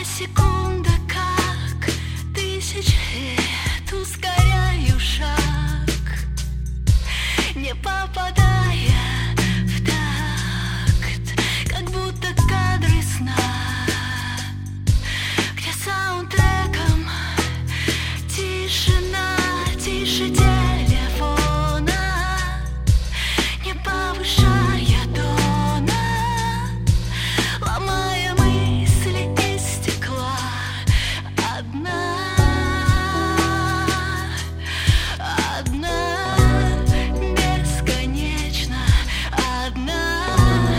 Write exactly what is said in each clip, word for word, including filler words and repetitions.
секунда, как тысяч лет, ускоряю шаг, не попадая в такт, как будто кадры сна, где саундтреком тишина, тише телефона, не повышая тона, ломая мысли из стекла. Одна, одна, бесконечно, одна,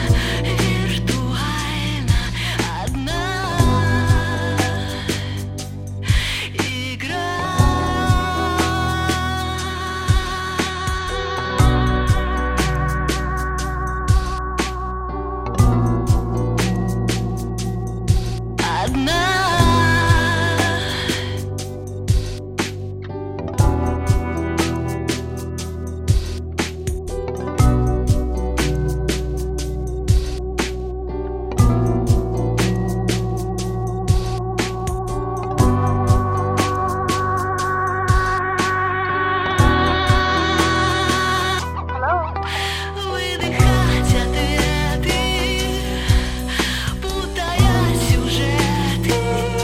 виртуально, одна, игра. Одна. Выдыхать ответы, путая сюжеты,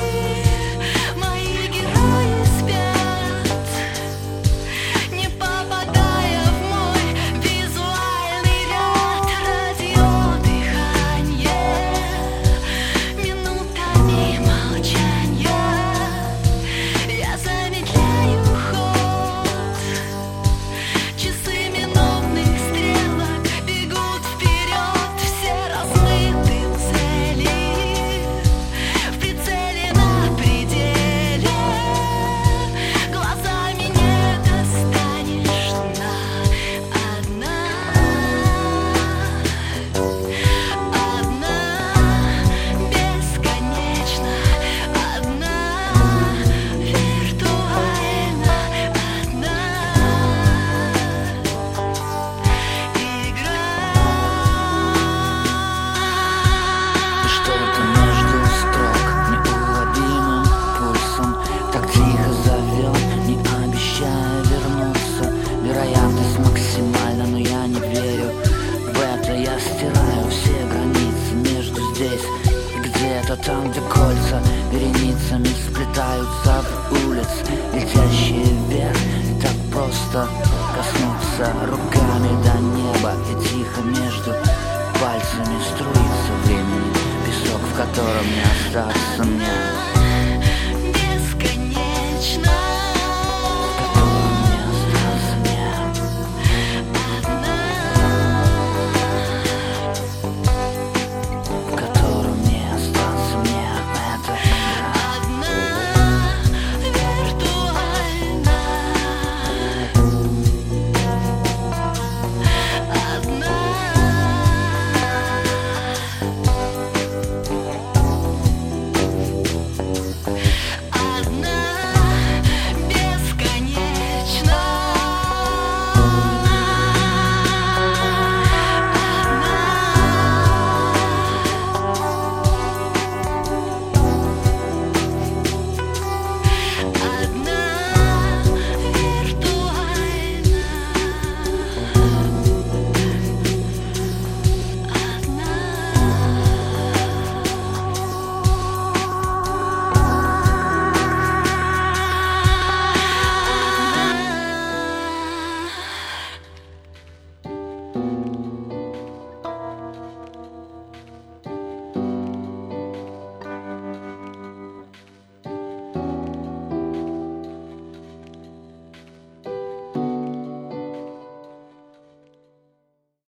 мои герои спят, не попадая в мой визуальный ряд. Радио дыхание, минутами молчанья, я замедляю ход, часы минутных стрелок бегут вперед, все размыты цели, в прицеле на пределе, глазами не достанешь дна. Одна, одна, бесконечно, одна, виртуально, одна, игра. Что-то между строк, неуловимым пульсом, так тихо зовет, не обещая вернуться. Вероятность максимальна, но я не верю в это. Я стираю все границы между здесь и где-то там, где кольца вереницами сплетаются в улиц, летящие вверх. И так просто коснуться руками до неба, и тихо между пальцами струится времени, песок, в котором не остаться мне.